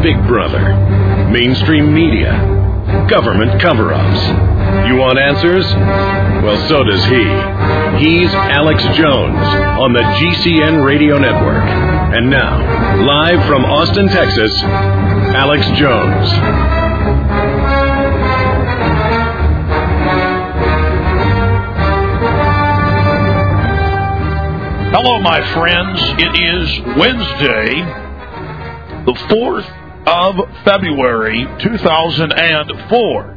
Big Brother, mainstream media, government cover-ups. You want answers? Well, so does he. He's Alex Jones on the GCN Radio Network. And now, live from Austin, Texas, Alex Jones. Hello, my friends. It is Wednesday, the 4th of February, 2004.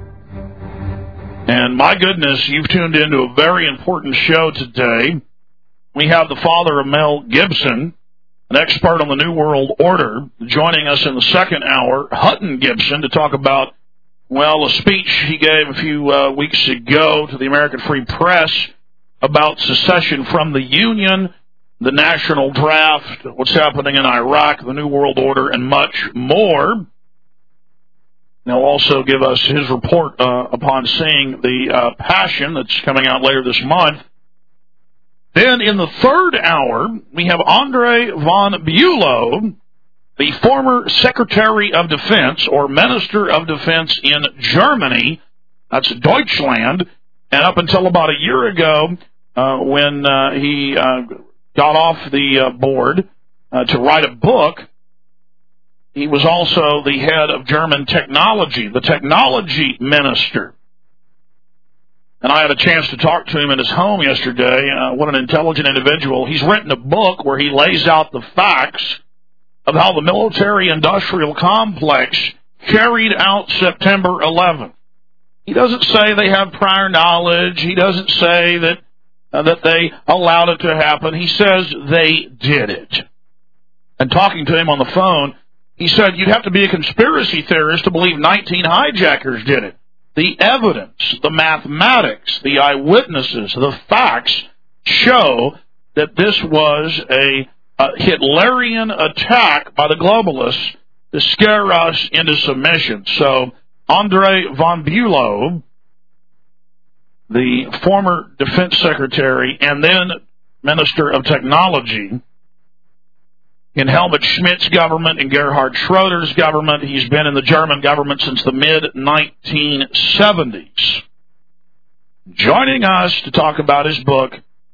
And my goodness, you've tuned into a very important show today. We have the father of Mel Gibson, an expert on the New World Order, joining us in the second hour, Hutton Gibson, to talk about, well, a speech he gave a few weeks ago to the American Free Press about secession from the Union, the national draft, what's happening in Iraq, the New World Order, and much more. He'll also give us his report upon seeing the Passion that's coming out later this month. Then in the third hour, we have Andre von Bülow, the former Secretary of Defense or Minister of Defense in Germany. That's Deutschland. And up until about a year ago, when he got off the board to write a book, he was also the head of German technology, the technology minister. And I had a chance to talk to him in his home yesterday. What an intelligent individual. He's written a book where he lays out the facts of how the military-industrial complex carried out September 11th. He doesn't say they have prior knowledge. He doesn't say that they allowed it to happen. He says they did it. And talking to him on the phone, he said you'd have to be a conspiracy theorist to believe 19 hijackers did it. The evidence, the mathematics, the eyewitnesses, the facts show that this was a Hitlerian attack by the globalists to scare us into submission. So Andre von Bülow, the former defense secretary and then minister of technology in Helmut Schmidt's government and Gerhard Schroeder's government. He's been in the German government since the mid-1970s. Joining us to talk about his book,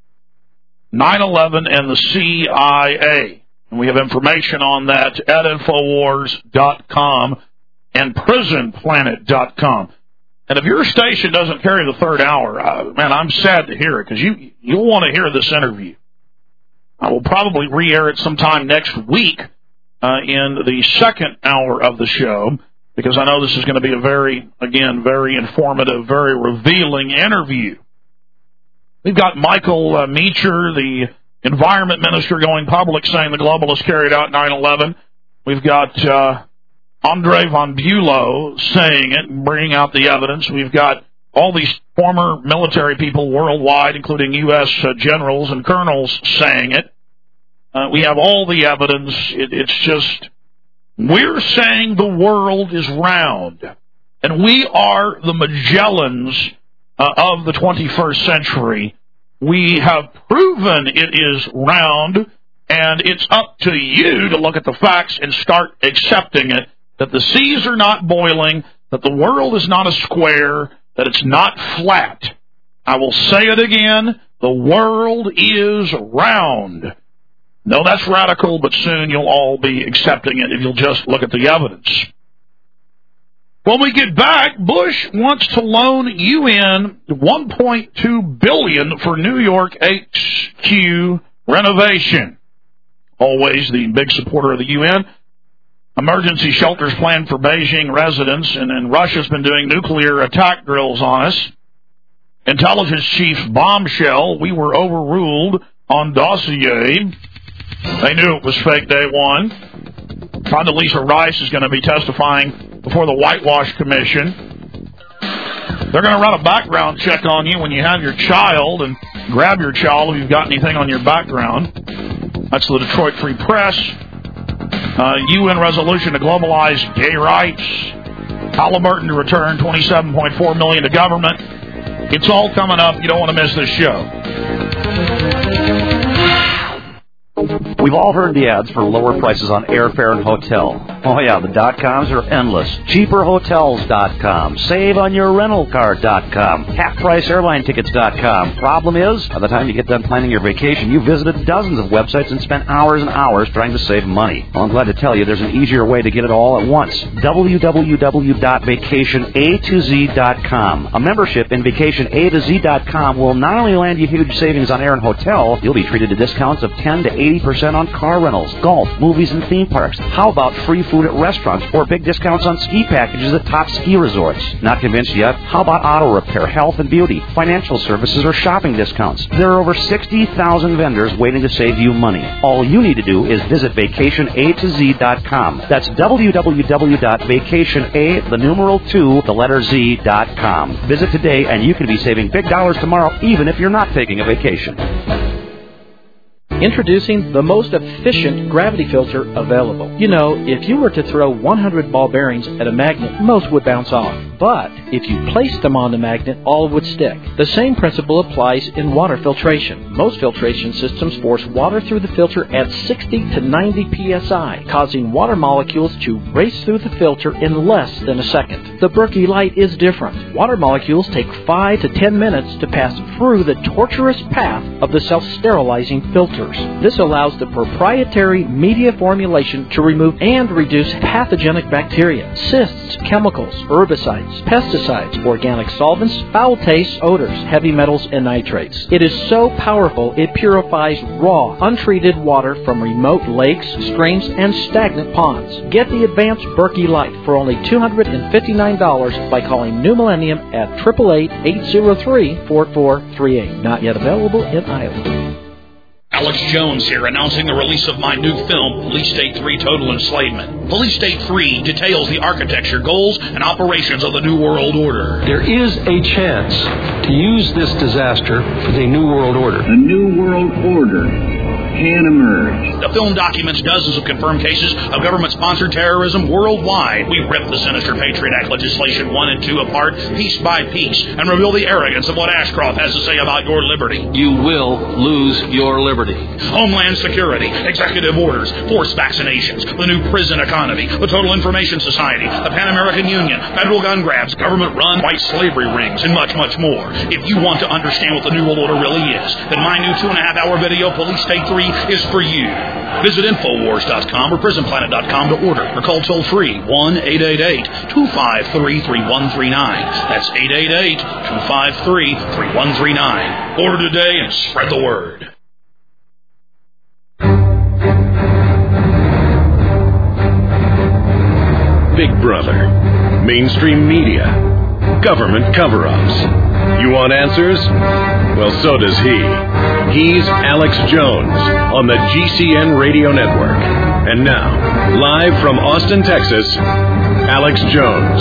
9/11 and the CIA. And we have information on that at Infowars.com and PrisonPlanet.com. And if your station doesn't carry the third hour, man, I'm sad to hear it, because you'll want to hear this interview. I will probably re-air it sometime next week in the second hour of the show, because I know this is going to be a very informative, very revealing interview. We've got Michael Meacher, the environment minister, going public saying the globalists carried out 9/11. We've got Andre von Bülow saying it and bringing out the evidence. We've got all these former military people worldwide, including U.S. generals and colonels, saying it. We have all the evidence. It's just, we're saying the world is round. And we are the Magellans of the 21st century. We have proven it is round, and it's up to you to look at the facts and start accepting it, that the seas are not boiling, that the world is not a square, that it's not flat. I will say it again, the world is round. No, that's radical, but soon you'll all be accepting it if you'll just look at the evidence. When we get back, Bush wants to loan UN $1.2 billion for New York HQ renovation. Always the big supporter of the UN. Emergency shelters planned for Beijing residents, and Russia's been doing nuclear attack drills on us. Intelligence chief bombshell, we were overruled on dossier. They knew it was fake day one. Condoleezza Rice is going to be testifying before the Whitewash Commission. They're going to run a background check on you when you have your child, and grab your child if you've got anything on your background. That's the Detroit Free Press. UN resolution to globalize gay rights. Halliburton to return $27.4 million to government. It's all coming up. You don't want to miss this show. We've all heard the ads for lower prices on airfare and hotel. Oh, yeah, the .coms are endless. Cheaperhotels.com. SaveOnYourRentalCar.com. HalfPriceAirlineTickets.com. Problem is, by the time you get done planning your vacation, you've visited dozens of websites and spent hours and hours trying to save money. Well, I'm glad to tell you there's an easier way to get it all at once. www.vacationatoz.com. A membership in VacationAtoZ.com will not only land you huge savings on air and hotel, you'll be treated to discounts of 10 to 80% on car rentals, golf, movies, and theme parks. How about free food at restaurants or big discounts on ski packages at top ski resorts? Not convinced yet? How about auto repair, health and beauty, financial services, or shopping discounts? There are over 60,000 vendors waiting to save you money. All you need to do is visit VacationAtoZ.com. That's www.vacationa2Z.com. Visit today and you can be saving big dollars tomorrow even if you're not taking a vacation. Introducing the most efficient gravity filter available. You know, if you were to throw 100 ball bearings at a magnet, most would bounce off. But if you placed them on the magnet, all would stick. The same principle applies in water filtration. Most filtration systems force water through the filter at 60 to 90 psi, causing water molecules to race through the filter in less than a second. The Berkey Light is different. Water molecules take 5 to 10 minutes to pass through the tortuous path of the self-sterilizing filters. This allows the proprietary media formulation to remove and reduce pathogenic bacteria, cysts, chemicals, herbicides, pesticides, organic solvents, foul tastes, odors, heavy metals, and nitrates. It is so powerful it purifies raw, untreated water from remote lakes, streams, and stagnant ponds. Get the advanced Berkey Light for only $259 by calling New Millennium at 888-803-4438. Not yet available in Iowa. Alex Jones here, announcing the release of my new film, Police State 3 Total Enslavement. Police State 3 details the architecture, goals, and operations of the New World Order. There is a chance to use this disaster as a New World Order. A New World Order can emerge. The film documents dozens of confirmed cases of government-sponsored terrorism worldwide. We rip the sinister Patriot Act legislation 1 and 2 apart, piece by piece, and reveal the arrogance of what Ashcroft has to say about your liberty. You will lose your liberty. Homeland Security, executive orders, forced vaccinations, the new prison economy, the Total Information Society, the Pan American Union, federal gun grabs, government-run white slavery rings, and much, much more. If you want to understand what the New World Order really is, then my new 2.5-hour video, Police State 3, is for you. Visit Infowars.com or PrisonPlanet.com to order, or call toll-free 1-888-253-3139. That's 888-253-3139. Order today and spread the word. Big Brother, mainstream media, government cover-ups. You want answers? Well, so does he. He's Alex Jones on the GCN Radio Network. And now, live from Austin, Texas, Alex Jones.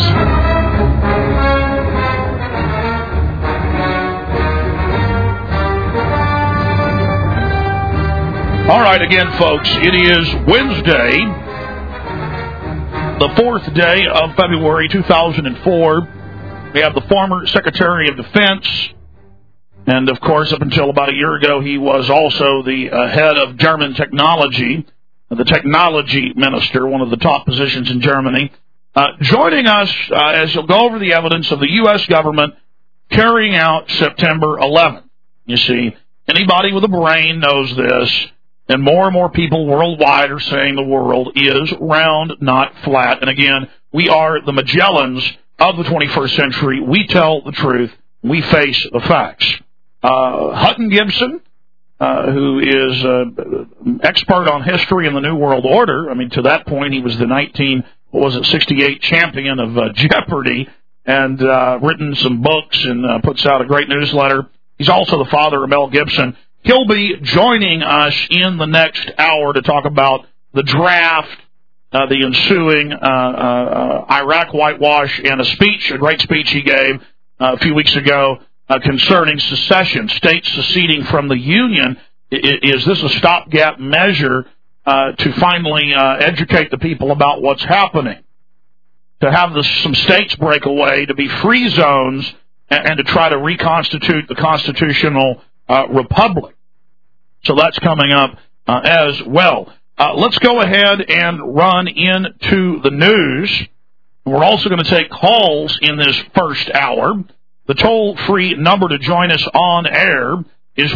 All right, again, folks, it is Wednesday, the 4th day of February 2004. We have the former Secretary of Defense, and, of course, up until about a year ago, he was also the head of German technology, the technology minister, one of the top positions in Germany. Joining us as he'll go over the evidence of the U.S. government carrying out September 11th. You see, anybody with a brain knows this. And more people worldwide are saying the world is round, not flat. And again, we are the Magellans of the 21st century. We tell the truth. We face the facts. Hutton Gibson, who is expert on history and the New World Order. I mean, to that point, he was the 68 champion of Jeopardy, and written some books and puts out a great newsletter. He's also the father of Mel Gibson. He'll be joining us in the next hour to talk about the draft, the ensuing Iraq whitewash, and a great speech he gave a few weeks ago concerning secession, states seceding from the Union. Is this a stopgap measure to finally educate the people about what's happening? To have some states break away, to be free zones, and to try to reconstitute the constitutional republic. So that's coming up as well. Let's go ahead and run into the news. We're also going to take calls in this first hour. The toll-free number to join us on air is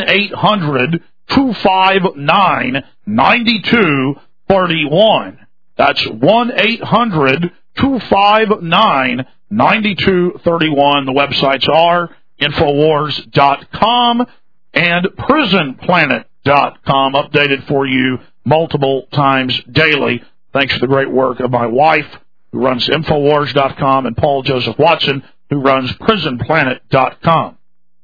1-800-259-9231. That's 1-800-259-9231. The websites are Infowars.com and PrisonPlanet.com, updated for you multiple times daily. Thanks to the great work of my wife, who runs Infowars.com, and Paul Joseph Watson, who runs PrisonPlanet.com.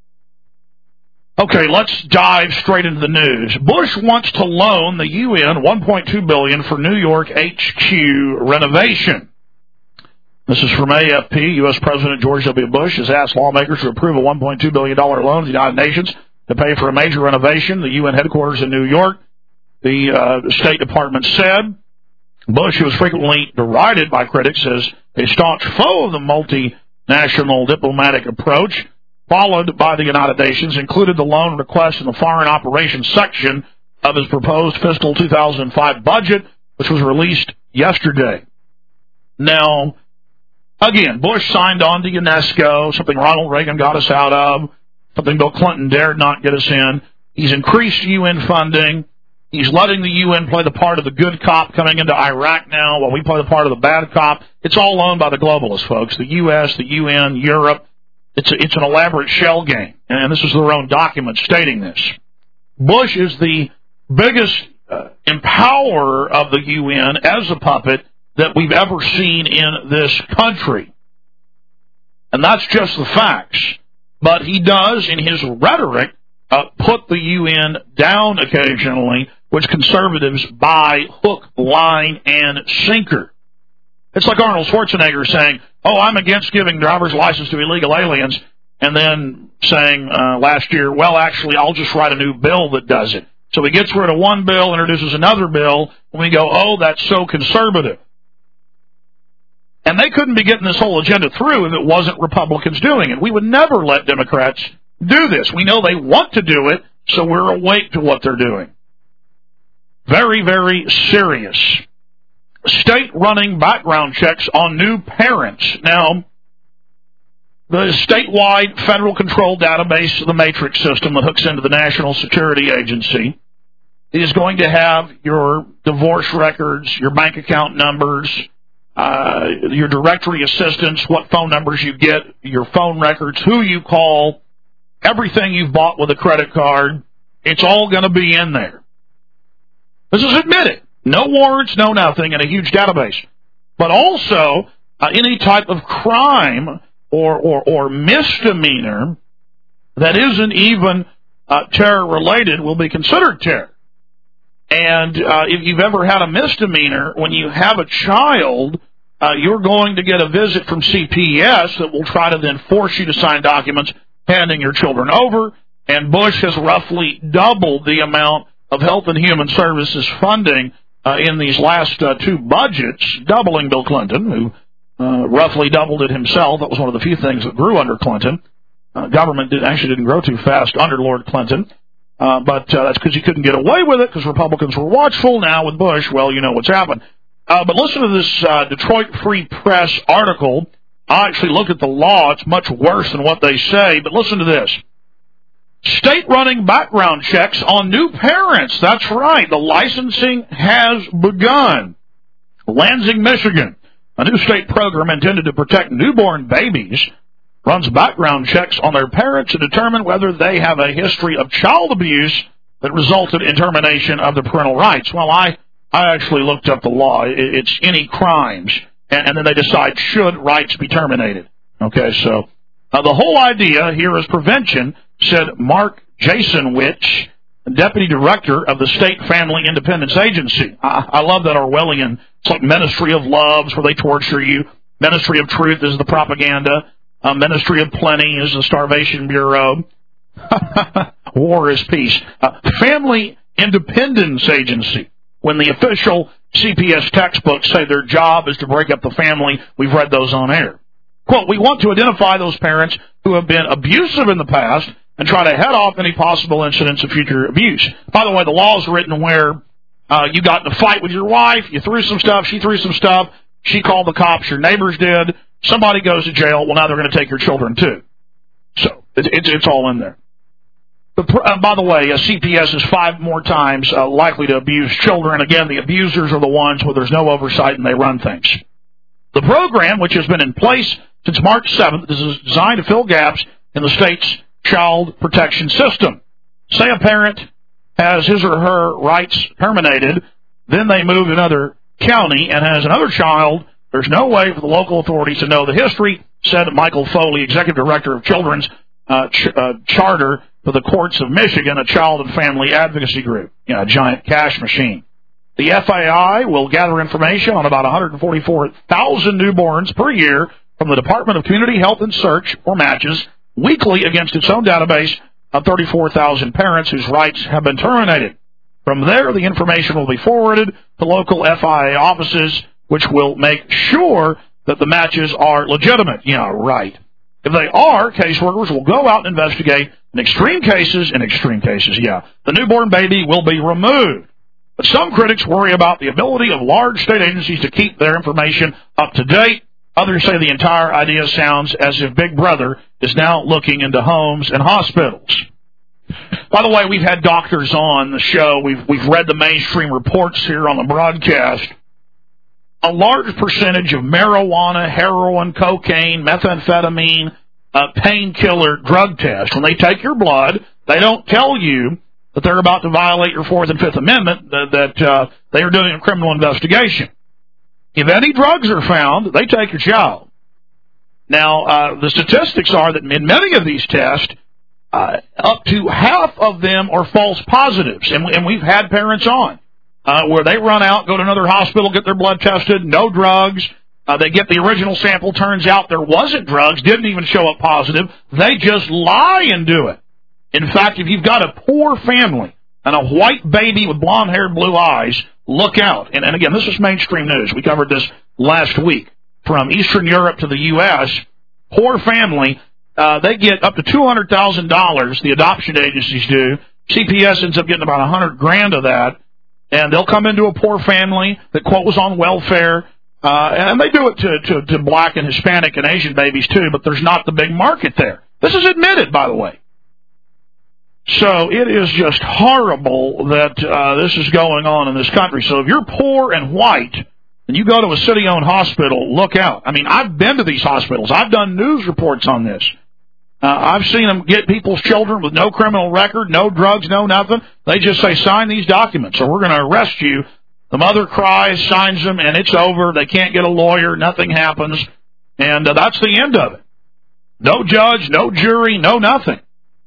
Okay, let's dive straight into the news. Bush wants to loan the UN $1.2 billion for New York HQ renovation. This is from AFP. U.S. President George W. Bush has asked lawmakers to approve a $1.2 billion loan to the United Nations to pay for a major renovation, the UN headquarters in New York. The State Department said Bush, who was frequently derided by critics as a staunch foe of the multinational diplomatic approach, followed by the United Nations, included the loan request in the Foreign Operations section of his proposed fiscal 2005 budget, which was released yesterday. Now, again, Bush signed on to UNESCO, something Ronald Reagan got us out of, something Bill Clinton dared not get us in. He's increased UN funding. He's letting the UN play the part of the good cop coming into Iraq now while we play the part of the bad cop. It's all owned by the globalists, folks. The U.S., the UN, Europe. It's an elaborate shell game. And this is their own document stating this. Bush is the biggest empowerer of the UN as a puppet that we've ever seen in this country. And that's just the facts. But he does, in his rhetoric, put the UN down occasionally, which conservatives buy hook, line, and sinker. It's like Arnold Schwarzenegger saying, I'm against giving driver's license to illegal aliens, and then saying last year, well, actually, I'll just write a new bill that does it. So he gets rid of one bill, introduces another bill, and we go, that's so conservative. And they couldn't be getting this whole agenda through if it wasn't Republicans doing it. We would never let Democrats do this. We know they want to do it, so we're awake to what they're doing. Very, very serious. State running background checks on new parents. Now, the statewide federal control database, the Matrix system that hooks into the National Security Agency, is going to have your divorce records, your bank account numbers, your directory assistance, what phone numbers you get, your phone records, who you call, everything you've bought with a credit card. It's all going to be in there. This is admitted. No warrants, no nothing, in a huge database. But also, any type of crime or misdemeanor that isn't even terror-related will be considered terror. And if you've ever had a misdemeanor, when you have a child, you're going to get a visit from CPS that will try to then force you to sign documents handing your children over. And Bush has roughly doubled the amount of Health and Human Services funding in these last two budgets, doubling Bill Clinton, who roughly doubled it himself. That was one of the few things that grew under Clinton. Government didn't grow too fast under Lord Clinton. But that's because he couldn't get away with it because Republicans were watchful. Now with Bush, well, you know what's happened. But listen to this Detroit Free Press article. I actually looked at the law. It's much worse than what they say. But listen to this. State running background checks on new parents. That's right. The licensing has begun. Lansing, Michigan, a new state program intended to protect newborn babies, runs background checks on their parents to determine whether they have a history of child abuse that resulted in termination of their parental rights. Well, I actually looked up the law. It's any crimes, and then they decide should rights be terminated. Okay, so the whole idea here is prevention, said Mark Jasonwich, Deputy Director of the State Family Independence Agency. I love that Orwellian. It's like Ministry of Loves, where they torture you. Ministry of Truth is the propaganda. Ministry of Plenty is the Starvation Bureau. War is peace. Family Independence Agency. When the official CPS textbooks say their job is to break up the family, we've read those on air. Quote, we want to identify those parents who have been abusive in the past and try to head off any possible incidents of future abuse. By the way, the law is written where You got in a fight with your wife. You threw some stuff. She threw some stuff. She called the cops. Your neighbors did. Somebody goes to jail. Well, now they're going to take your children, too. So it's all in there. By the way, CPS is 5 more times likely to abuse children. Again, the abusers are the ones where there's no oversight and they run things. The program, which has been in place since March 7th, is designed to fill gaps in the state's child protection system. Say a parent has his or her rights terminated, then they move to another county and has another child. There's no way for the local authorities to know the history, said Michael Foley, Executive Director of Children's Charter for the Courts of Michigan, a child and family advocacy group, a giant cash machine. The FAI will gather information on about 144,000 newborns per year from the Department of Community Health and Search for matches weekly against its own database of 34,000 parents whose rights have been terminated. From there, the information will be forwarded to local FIA offices, which will make sure that the matches are legitimate. Yeah, right. If they are, caseworkers will go out and investigate. In extreme cases, the newborn baby will be removed. But some critics worry about the ability of large state agencies to keep their information up to date. Others say the entire idea sounds as if Big Brother is now looking into homes and hospitals. By the way, we've had doctors on the show. We've read the mainstream reports here on the broadcast. A large percentage of marijuana, heroin, cocaine, methamphetamine, painkiller drug tests, when they take your blood, they don't tell you that they're about to violate your 4th and 5th Amendment, that they are doing a criminal investigation. If any drugs are found, they take your child. Now, the statistics are that in many of these tests, up to half of them are false positives, and we've had parents on where they run out, go to another hospital, get their blood tested, no drugs. They get the original sample, turns out there wasn't drugs, didn't even show up positive. They just lie and do it. In fact, if you've got a poor family and a white baby with blonde hair and blue eyes, look out. And again, this is mainstream news. We covered this last week. From Eastern Europe to the U.S., poor family, they get up to $200,000, the adoption agencies do. CPS ends up getting about $100,000 of that. And they'll come into a poor family that, quote, was on welfare. And they do it to black and Hispanic and Asian babies, too, but there's not the big market there. This is admitted, by the way. So it is just horrible that this is going on in this country. So if you're poor and white and you go to a city-owned hospital, look out. I mean, I've been to these hospitals. I've done news reports on this. I've seen them get people's children with no criminal record, no drugs, no nothing. They just say, sign these documents or we're going to arrest you. The mother cries, signs them, and it's over. They can't get a lawyer. Nothing happens. And that's the end of it. No judge, no jury, no nothing.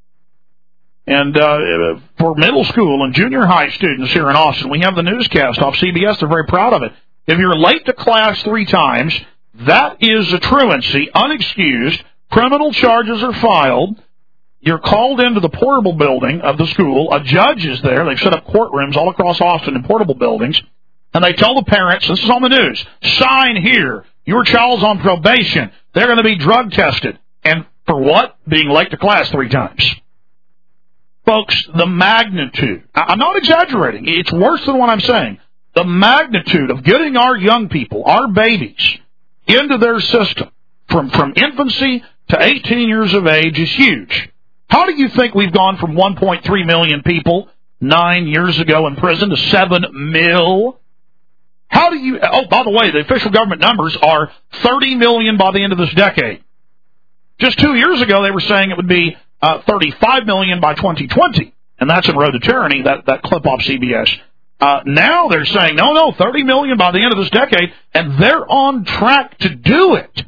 And for middle school and junior high students here in Austin, we have the newscast off CBS. They're very proud of it. If you're late to class 3 times, that is a truancy, unexcused. Criminal charges are filed. You're called into the portable building of the school. A judge is there. They've set up courtrooms all across Austin in portable buildings. And they tell the parents, this is on the news, sign here. Your child's on probation. They're going to be drug tested. And for what? Being late to class 3 times. Folks, the magnitude, I'm not exaggerating. It's worse than what I'm saying. The magnitude of getting our young people, our babies, into their system from infancy to 18 years of age is huge. How do you think we've gone from 1.3 million people 9 years ago in prison to 7 million? How do you... Oh, by the way, the official government numbers are 30 million by the end of this decade. Just 2 years ago, they were saying it would be 35 million by 2020. And that's in Road to Tyranny, that clip off CBS. Now they're saying, no, 30 million by the end of this decade, and they're on track to do it.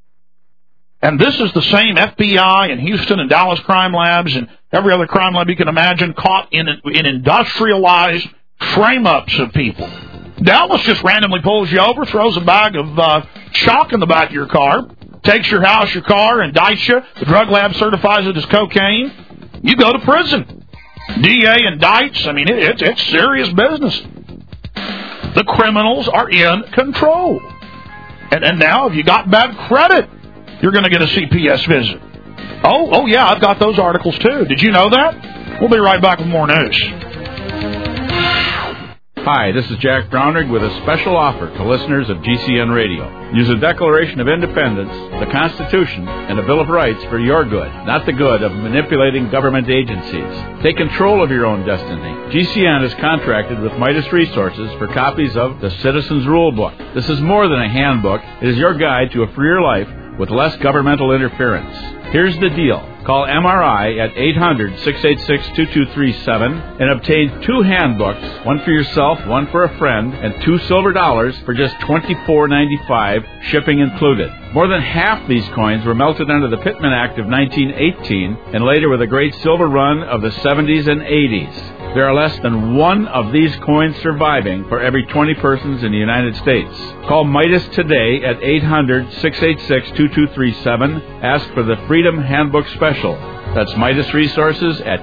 And this is the same FBI and Houston and Dallas crime labs and every other crime lab you can imagine caught in industrialized frame-ups of people. Dallas just randomly pulls you over, throws a bag of chalk in the back of your car, takes your house, your car, indicts you. The drug lab certifies it as cocaine. You go to prison. DA indicts. I mean, it's serious business. The criminals are in control. And now, if you got bad credit, you're going to get a CPS visit. Oh, yeah, I've got those articles, too. Did you know that? We'll be right back with more news. Hi, this is Jack Brownrigg with a special offer to listeners of GCN Radio. Use the Declaration of Independence, the Constitution, and the Bill of Rights for your good, not the good of manipulating government agencies. Take control of your own destiny. GCN is contracted with Midas Resources for copies of the Citizens Rule Book. This is more than a handbook. It is your guide to a freer life with less governmental interference. Here's the deal. Call MRI at 800-686-2237 and obtain 2 handbooks, one for yourself, one for a friend, and $2 silver for just $24.95, shipping included. More than half these coins were melted under the Pittman Act of 1918 and later with a great silver run of the 70s and 80s. There are less than 1 of these coins surviving for every 20 persons in the United States. Call Midas today at 800-686-2237. Ask for the Freedom Handbook Special. That's Midas Resources at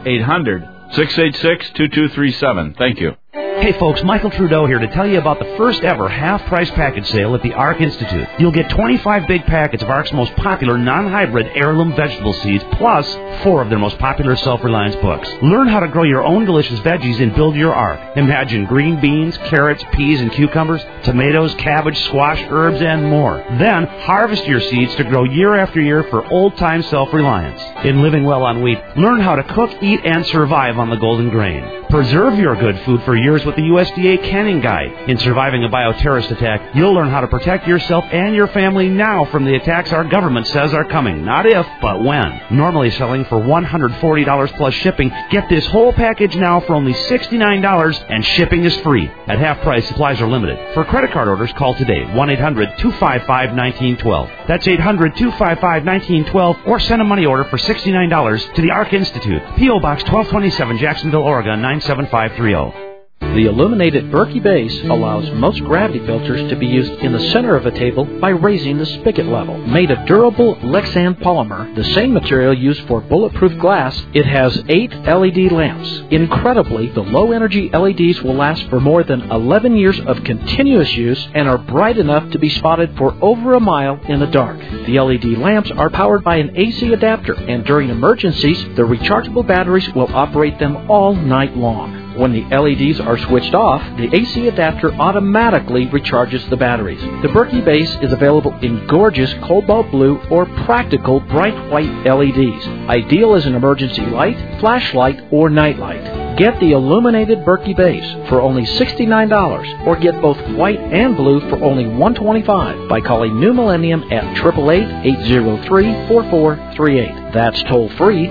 800-686-2237. Thank you. Hey folks, Michael Trudeau here to tell you about the first ever half-price package sale at the ARC Institute. You'll get 25 big packets of ARC's most popular non-hybrid heirloom vegetable seeds, plus 4 of their most popular self-reliance books. Learn how to grow your own delicious veggies and build your ARC. Imagine green beans, carrots, peas, and cucumbers, tomatoes, cabbage, squash, herbs, and more. Then harvest your seeds to grow year after year for old-time self-reliance. In Living Well on Wheat, learn how to cook, eat, and survive on the golden grain. Preserve your good food for years with the USDA Canning Guide. In surviving a bioterrorist attack, you'll learn how to protect yourself and your family now from the attacks our government says are coming. Not if, but when. Normally selling for $140 plus shipping, get this whole package now for only $69, and shipping is free. At half price, supplies are limited. For credit card orders, call today, 1-800-255-1912. That's 800-255-1912, or send a money order for $69 to the ARC Institute, P.O. Box 1227, Jacksonville, Oregon, 97530. The illuminated Berkey base allows most gravity filters to be used in the center of a table by raising the spigot level. Made of durable Lexan polymer, the same material used for bulletproof glass, it has 8 LED lamps. Incredibly, the low-energy LEDs will last for more than 11 years of continuous use and are bright enough to be spotted for over a mile in the dark. The LED lamps are powered by an AC adapter, and during emergencies, the rechargeable batteries will operate them all night long. When the LEDs are switched off, the AC adapter automatically recharges the batteries. The Berkey base is available in gorgeous cobalt blue or practical bright white LEDs. Ideal as an emergency light, flashlight, or nightlight. Get the illuminated Berkey base for only $69, or get both white and blue for only $125 by calling New Millennium at 888-803-4438. That's toll free,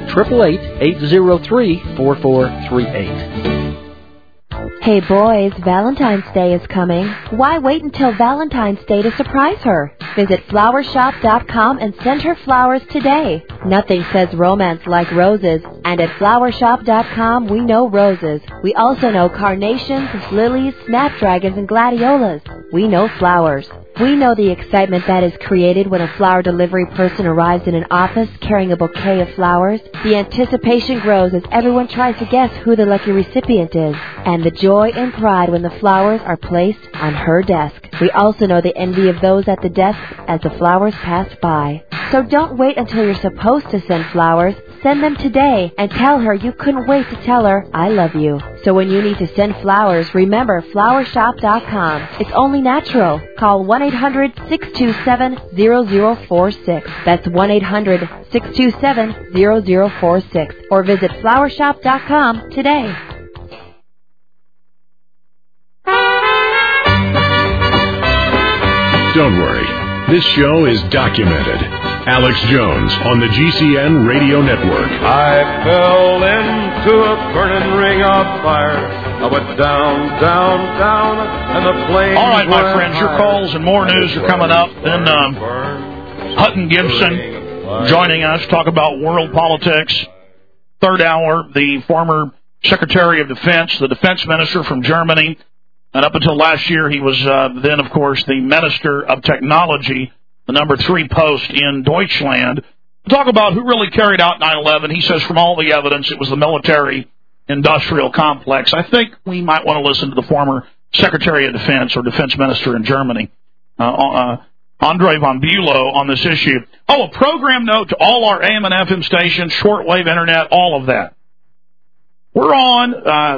888-803-4438. Hey boys, Valentine's Day is coming. Why wait until Valentine's Day to surprise her? Visit flowershop.com and send her flowers today. Nothing says romance like roses, and at flowershop.com we know roses. We also know carnations, lilies, snapdragons, and gladiolas. We know flowers. We know the excitement that is created when a flower delivery person arrives in an office carrying a bouquet of flowers. The anticipation grows as everyone tries to guess who the lucky recipient is, and the joy and pride when the flowers are placed on her desk. We also know the envy of those at the desk as the flowers pass by. So don't wait until you're supposed to send flowers. Send them today and tell her you couldn't wait to tell her, I love you. So when you need to send flowers, remember flowershop.com. It's only natural. Call 1-800-627-0046. That's 1-800-627-0046. Or visit flowershop.com today. Don't worry. This show is documented. Alex Jones on the GCN Radio Network. I fell into a burning ring of fire. I went down, down, down, and the flames. All right, my friends, your calls and more news are coming up. Then Hutton Gibson joining us, talk about world politics. Third hour, the former Secretary of Defense, the defense minister from Germany. And up until last year, he was then, of course, the Minister of Technology, the number 3 post in Deutschland. We'll talk about who really carried out 9/11. He says from all the evidence, it was the military-industrial complex. I think we might want to listen to the former Secretary of Defense or Defense Minister in Germany, Andre von Bülow, on this issue. Oh, a program note to all our AM and FM stations, shortwave internet, all of that. We're on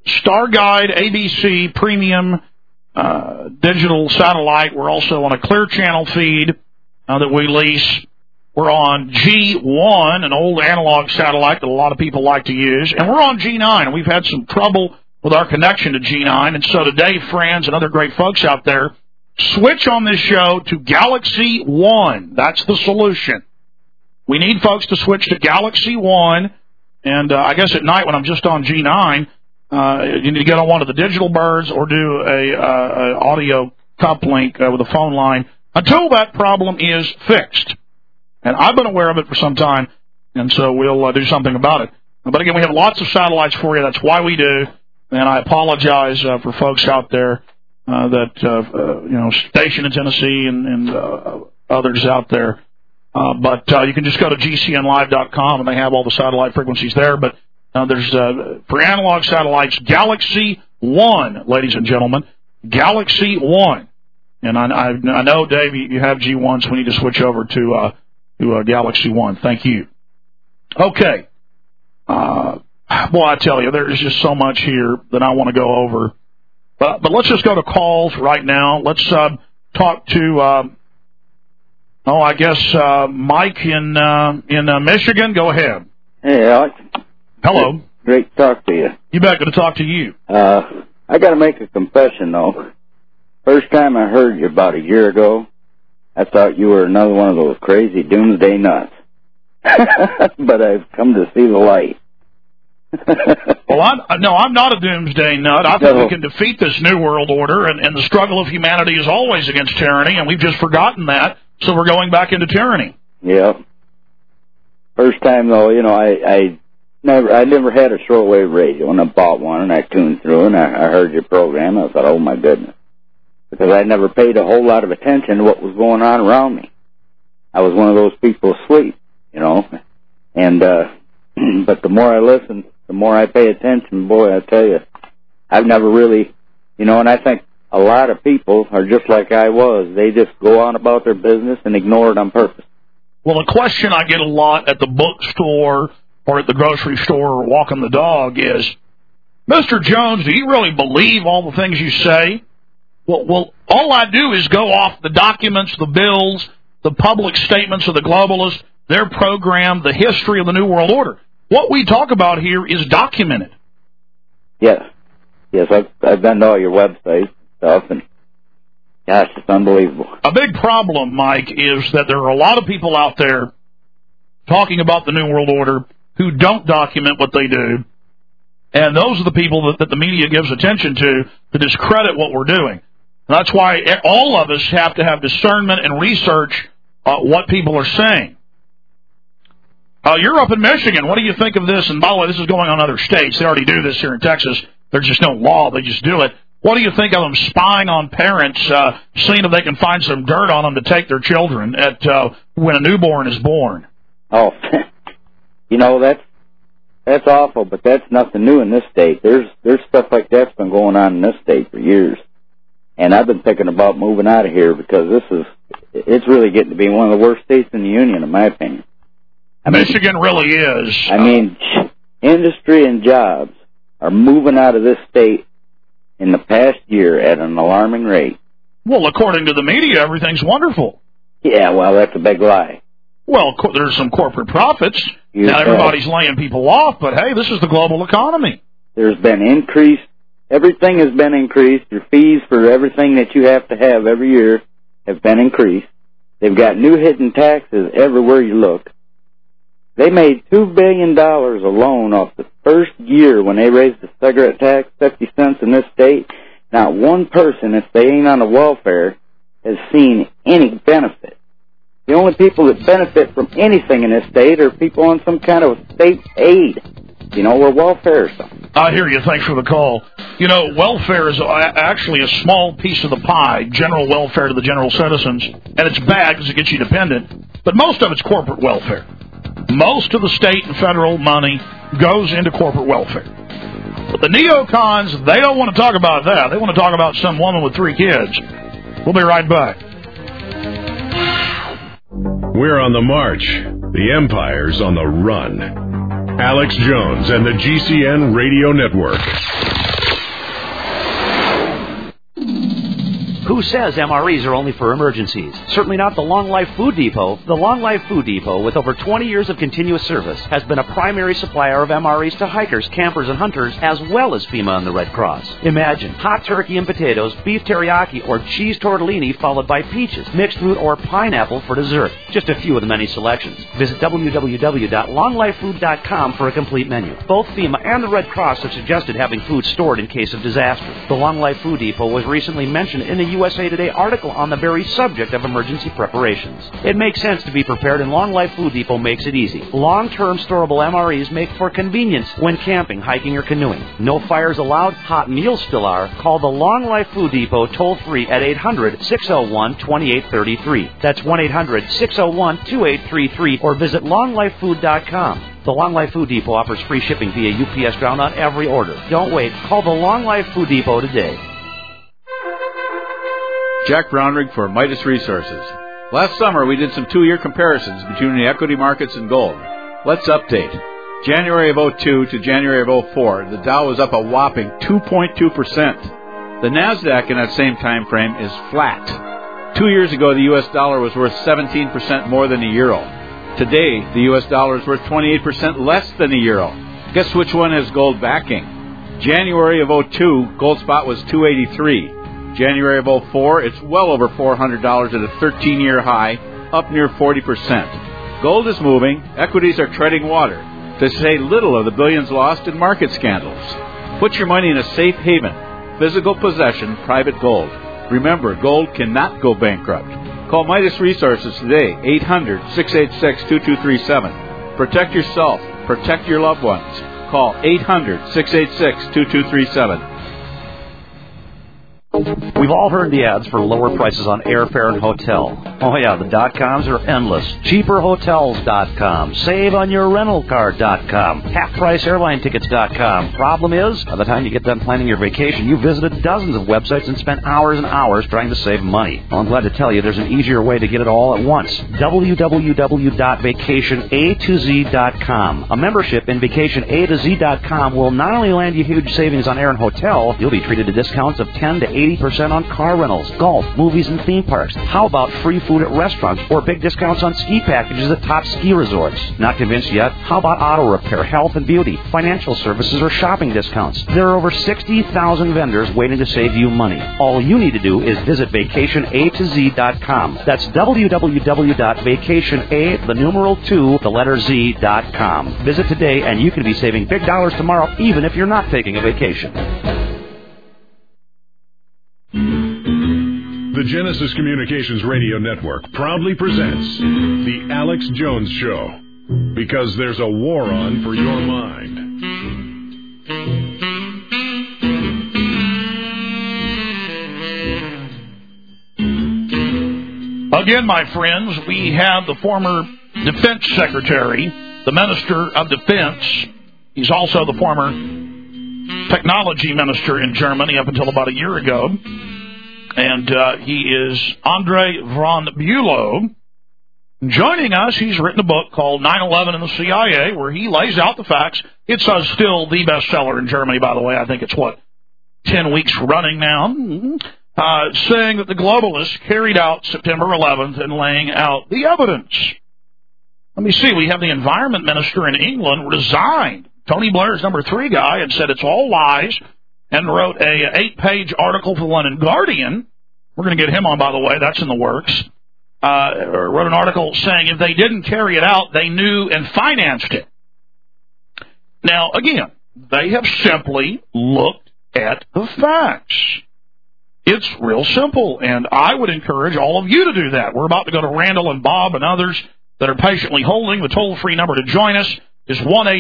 Starguide ABC Premium digital satellite. We're also on a Clear Channel feed that we lease. We're on G1, an old analog satellite that a lot of people like to use. And we're on G9. We've had some trouble with our connection to G9. And so today, friends and other great folks out there, switch on this show to Galaxy One. That's the solution. We need folks to switch to Galaxy One. And I guess at night when I'm just on G9, you need to get on one of the digital birds or do a audio cup link with a phone line until that problem is fixed. And I've been aware of it for some time, and so we'll do something about it. But again, we have lots of satellites for you. That's why we do. And I apologize for folks out there that stationed in Tennessee and others out there. But you can just go to GCNlive.com, and they have all the satellite frequencies there. But there's for analog satellites, Galaxy One, ladies and gentlemen, Galaxy One. And I know, Dave, you have G1, so we need to switch over to Galaxy One. Thank you. Okay. Boy, I tell you, there is just so much here that I want to go over. But let's just go to calls right now. Let's talk to, Mike in Michigan. Go ahead. Hey, Alex. Hello. Great to talk to you. You bet. Good to talk to you. I got to make a confession, though. First time I heard you about a year ago, I thought you were another one of those crazy doomsday nuts. But I've come to see the light. Well, I'm not a doomsday nut. I think we can defeat this New World Order, and the struggle of humanity is always against tyranny, and we've just forgotten that, so we're going back into tyranny. Yeah. First time, though, I never had a shortwave radio, and I bought one, and I tuned through, and I heard your program, and I thought, oh, my goodness. Because I never paid a whole lot of attention to what was going on around me. I was one of those people asleep, And, but the more I listen, the more I pay attention. Boy, I tell you, I've never really, and I think a lot of people are just like I was. They just go on about their business and ignore it on purpose. Well, a question I get a lot at the bookstore or at the grocery store or walking the dog is, Mr. Jones, do you really believe all the things you say? Well, all I do is go off the documents, the bills, the public statements of the globalists, their program, the history of the New World Order. What we talk about here is documented. Yes, I've been to all your websites and stuff, and gosh, it's unbelievable. A big problem, Mike, is that there are a lot of people out there talking about the New World Order who don't document what they do, and those are the people that the media gives attention to discredit what we're doing. And that's why all of us have to have discernment and research what people are saying. You're up in Michigan. What do you think of this? And by the way, this is going on in other states. They already do this here in Texas. There's just no law. They just do it. What do you think of them spying on parents, seeing if they can find some dirt on them to take their children at when a newborn is born? Oh, that's awful, but that's nothing new in this state. There's stuff like that's been going on in this state for years. And I've been thinking about moving out of here because it's really getting to be one of the worst states in the union, in my opinion. Michigan really is. I mean, industry and jobs are moving out of this state in the past year at an alarming rate. Well, according to the media, everything's wonderful. Yeah, well, that's a big lie. Well, there's some corporate profits. Now everybody's laying people off, but hey, this is the global economy. There's been increased. Everything has been increased. Your fees for everything that you have to have every year have been increased. They've got new hidden taxes everywhere you look. They made $2 billion alone off the first year when they raised the cigarette tax 50 cents in this state. Not one person, if they ain't on the welfare, has seen any benefit. The only people that benefit from anything in this state are people on some kind of state aid, or welfare or something. I hear you. Thanks for the call. Welfare is actually a small piece of the pie, general welfare to the general citizens, and it's bad because it gets you dependent, but most of it's corporate welfare. Most of the state and federal money goes into corporate welfare. But the neocons, they don't want to talk about that. They want to talk about some woman with 3 kids. We'll be right back. We're on the march. The empire's on the run. Alex Jones and the GCN Radio Network. Who says MREs are only for emergencies? Certainly not the Long Life Food Depot. The Long Life Food Depot, with over 20 years of continuous service, has been a primary supplier of MREs to hikers, campers, and hunters, as well as FEMA and the Red Cross. Imagine hot turkey and potatoes, beef teriyaki, or cheese tortellini, followed by peaches, mixed fruit, or pineapple for dessert. Just a few of the many selections. Visit www.longlifefood.com for a complete menu. Both FEMA and the Red Cross have suggested having food stored in case of disaster. The Long Life Food Depot was recently mentioned in a USA Today article on the very subject of emergency preparations. It makes sense to be prepared, and Long Life Food Depot makes it easy. Long-term storable MREs make for convenience when camping, hiking, or canoeing. No fires allowed, hot meals still are. Call the Long Life Food Depot toll-free at 800-601-2833. That's 1-800-601-2833, or visit longlifefood.com. The Long Life Food Depot offers free shipping via UPS ground on every order. Don't wait. Call the Long Life Food Depot today. Jack Brownrigg for Midas Resources. Last summer, we did some 2-year comparisons between the equity markets and gold. Let's update. January of 02 to January of 04, the Dow was up a whopping 2.2%. The NASDAQ in that same time frame is flat. 2 years ago, the U.S. dollar was worth 17% more than the euro. Today, the U.S. dollar is worth 28% less than the euro. Guess which one has gold backing? January of 02, gold spot was $283. January of 04, it's well over $400 at a 13-year high, up near 40%. Gold is moving, equities are treading water, to say little of the billions lost in market scandals. Put your money in a safe haven, physical possession, private gold. Remember, gold cannot go bankrupt. Call Midas Resources today, 800-686-2237. Protect yourself, protect your loved ones. Call 800-686-2237. We've all heard the ads for lower prices on airfare and hotel. Oh yeah, the .coms are endless. Cheaperhotels.com. Save on your rental car.com. Half-price-airline-tickets.com. Problem is, by the time you get done planning your vacation, you've visited dozens of websites and spent hours and hours trying to save money. Well, I'm glad to tell you there's an easier way to get it all at once. www.vacationatoz.com. A membership in vacationatoz.com will not only land you huge savings on air and hotel, you'll be treated to discounts of 10 to 80% on car rentals, golf, movies, and theme parks. How about free food at restaurants or big discounts on ski packages at top ski resorts? Not convinced yet? How about auto repair, health and beauty, financial services, or shopping discounts? There are over 60,000 vendors waiting to save you money. All you need to do is visit vacationatoz.com. That's www.vacation2z.com. Visit today and you can be saving big dollars tomorrow even if you're not taking a vacation. The Genesis Communications Radio Network proudly presents The Alex Jones Show, because there's a war on for your mind. Again, my friends, we have the former Defense Secretary, the Minister of Defense. He's also the former Technology Minister in Germany up until about a year ago. And he is Andre von Bülow. Joining us, he's written a book called 9/11 and the CIA, where he lays out the facts. It's still the bestseller in Germany, by the way. I think it's, 10 weeks running now. Saying that the globalists carried out September 11th and laying out the evidence. Let me see. We have the Environment Minister in England resigned. Tony Blair's number 3 guy and said it's all lies, and wrote a 8-page article for the London Guardian. We're going to get him on, by the way. That's in the works. Wrote an article saying if they didn't carry it out, they knew and financed it. Now, again, they have simply looked at the facts. It's real simple, and I would encourage all of you to do that. We're about to go to Randall and Bob and others that are patiently holding. The toll-free number to join us is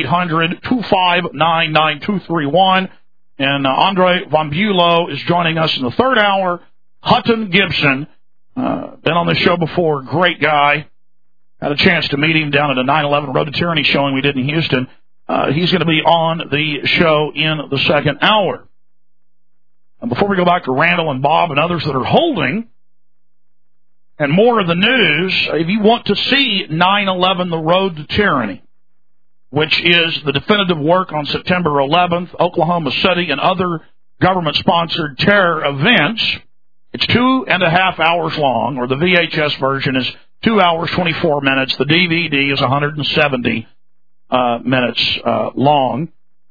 1-800-259-9231. And Andre von Bülow is joining us in the third hour. Hutton Gibson, been on this show before, great guy. Had a chance to meet him down at a 9/11 Road to Tyranny showing we did in Houston. He's going to be on the show in the second hour. And before we go back to Randall and Bob and others that are holding, and more of the news, if you want to see 9/11 The Road to Tyranny, which is the definitive work on September 11th, Oklahoma City, and other government-sponsored terror events, It's 2.5 hours long, or the VHS version is 2 hours, 24 minutes. The DVD is 170 minutes long.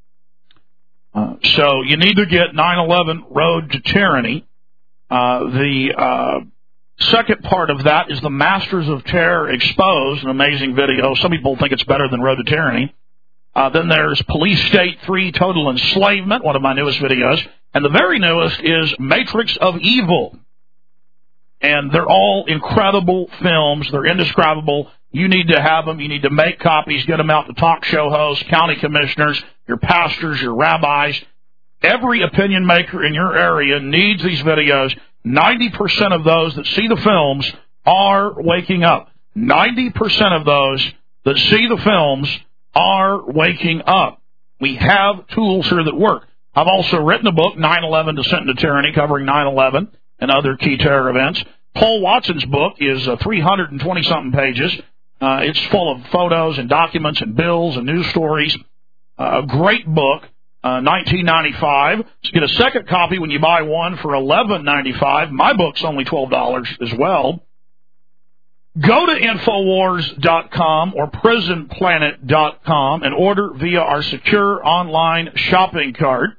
So you need to get 9/11 Road to Tyranny. The second part of that is the Masters of Terror Exposed, an amazing video. Some people think it's better than Road to Tyranny. Then there's Police State 3 Total Enslavement, one of my newest videos. And the very newest is Matrix of Evil. And they're all incredible films. They're indescribable. You need to have them. You need to make copies, get them out to talk show hosts, county commissioners, your pastors, your rabbis. Every opinion maker in your area needs these videos. 90% of those that see the films are waking up. 90% of those that see the films are waking up. We have tools here that work. I've also written a book, 9/11 Descent into Tyranny, covering 9/11 and other key terror events. Paul Watson's book is 320-something pages. It's full of photos and documents and bills and news stories. A great book, $19.95. So get a second copy when you buy one for $11.95. My book's only $12 as well. Go to Infowars.com or PrisonPlanet.com and order via our secure online shopping cart.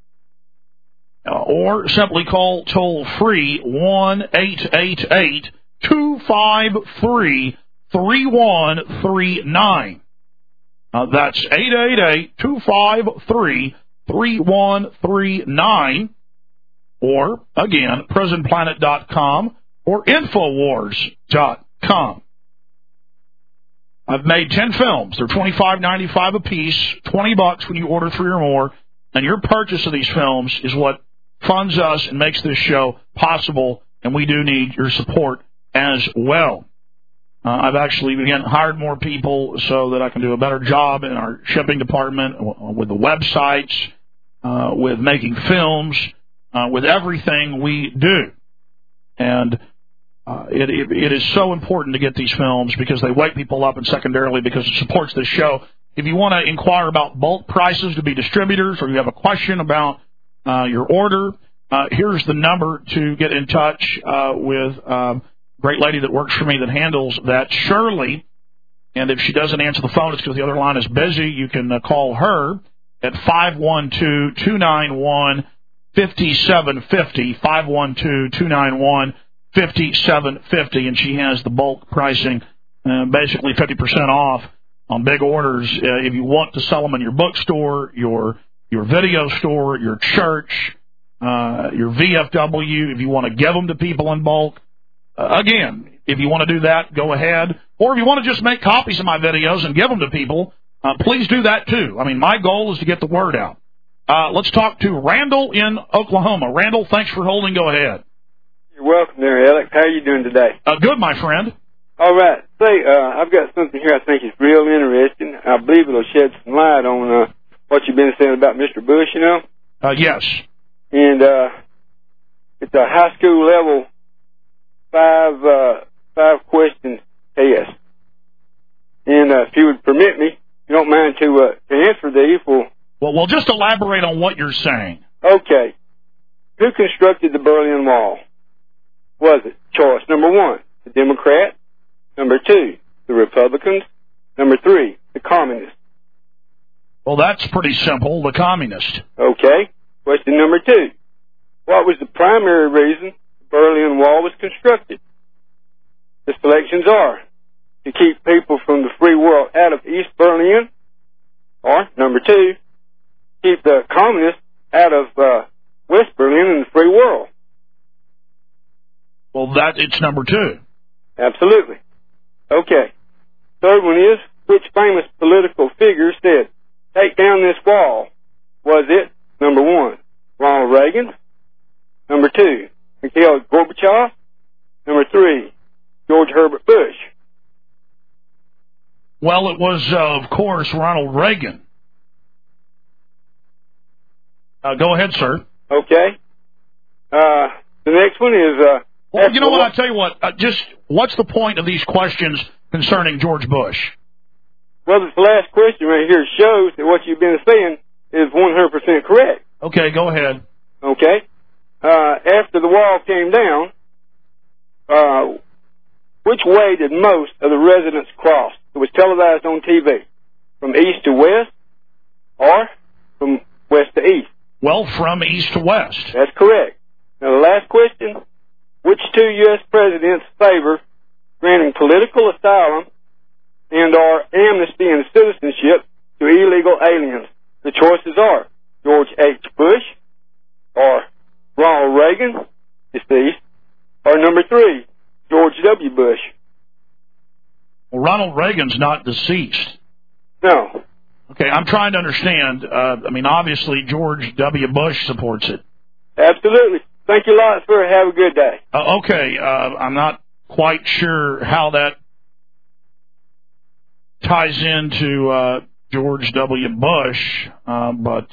Or simply call toll-free 1-888-253-3139. That's 888-253-3139. Or, again, PrisonPlanet.com or Infowars.com. I've made 10 films. They're $25.95 a piece, $20 when you order 3 or more. And your purchase of these films is what funds us and makes this show possible, and we do need your support as well. I've actually, again, hired more people so that I can do a better job in our shipping department, with the websites, with making films, with everything we do. And it is so important to get these films because they wake people up, and secondarily because it supports this show. If you want to inquire about bulk prices to be distributors, or you have a question about your order, here's the number to get in touch with a great lady that works for me that handles that, Shirley. And if she doesn't answer the phone, it's because the other line is busy. You can call her at 512-291-5750, 512-291-5750, and she has the bulk pricing, basically 50% off on big orders. If you want to sell them in your bookstore, your video store, your church, your VFW, if you want to give them to people in bulk, again, if you want to do that, go ahead. Or if you want to just make copies of my videos and give them to people, please do that too. I mean, my goal is to get the word out. Let's talk to Randall in Oklahoma. Randall, thanks for holding. Go ahead. You're welcome there, Alex. How are you doing today? Good, my friend. All right. Say, I've got something here I think is real interesting. I believe it'll shed some light on what you've been saying about Mr. Bush, you know? Yes. And it's a high school level 5-question test. And if you would permit me, if you don't mind to answer these, well, just elaborate on what you're saying. Okay. Who constructed the Berlin Wall? Was it choice number 1, the Democrats? Number 2, the Republicans? Number 3, the Communists? Well, that's pretty simple, the Communists. Okay. Question number 2. What was the primary reason the Berlin Wall was constructed? The selections are to keep people from the free world out of East Berlin, or number 2, keep the Communists out of West Berlin and the free world. Well, it's number 2. Absolutely. Okay. Third one is, which famous political figure said, take down this wall? Was it number 1, Ronald Reagan? Number 2, Mikhail Gorbachev? Number 3, George Herbert Bush? Well, it was, of course, Ronald Reagan. Go ahead, sir. Okay. The next one is... well, you know what? I'll tell you what. What's the point of these questions concerning George Bush? Well, this last question right here shows that what you've been saying is 100% correct. Okay, go ahead. Okay. After after the wall came down, which way did most of the residents cross? It was televised on TV. From east to west or from west to east? Well, from east to west. That's correct. Now, the last question, which two U.S. presidents favor granting political asylum and or amnesty and citizenship to illegal aliens? The choices are George H. Bush or Ronald Reagan, deceased, or number 3, George W. Bush. Well, Ronald Reagan's not deceased. No. Okay, I'm trying to understand. Obviously, George W. Bush supports it. Absolutely. Thank you a lot, sir. Have a good day. Okay, I'm not quite sure how that ties into George W. Bush, but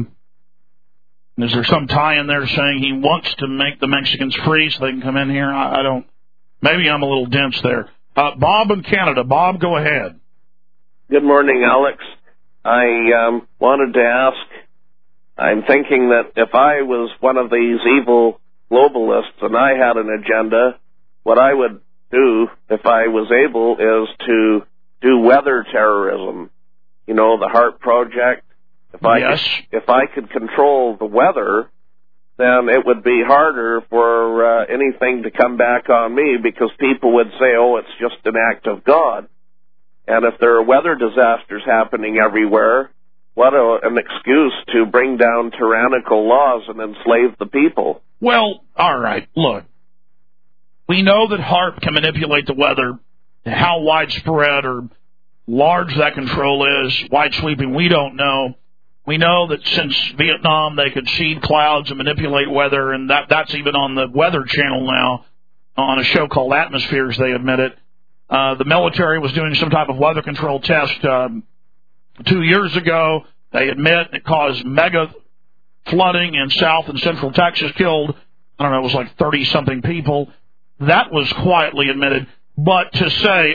is there some tie in there saying he wants to make the Mexicans free so they can come in here? I don't. Maybe I'm a little dense there. Bob in Canada. Bob, go ahead. Good morning, Alex. I wanted to ask, I'm thinking that if I was one of these evil globalists and I had an agenda, what I would do, if I was able, is to do weather terrorism. You know, the HARP project. If I could control the weather, then it would be harder for anything to come back on me because people would say, oh, it's just an act of God. And if there are weather disasters happening everywhere, what an excuse to bring down tyrannical laws and enslave the people. Well, all right, look. We know that HARP can manipulate the weather. How widespread or large that control is, wide sweeping, we don't know. We know that since Vietnam, they could seed clouds and manipulate weather, and that's even on the Weather Channel now, on a show called Atmospheres, they admit it. The military was doing some type of weather control test 2 years ago. They admit it caused mega flooding in South and Central Texas, killed, it was like 30-something people. That was quietly admitted. But to say,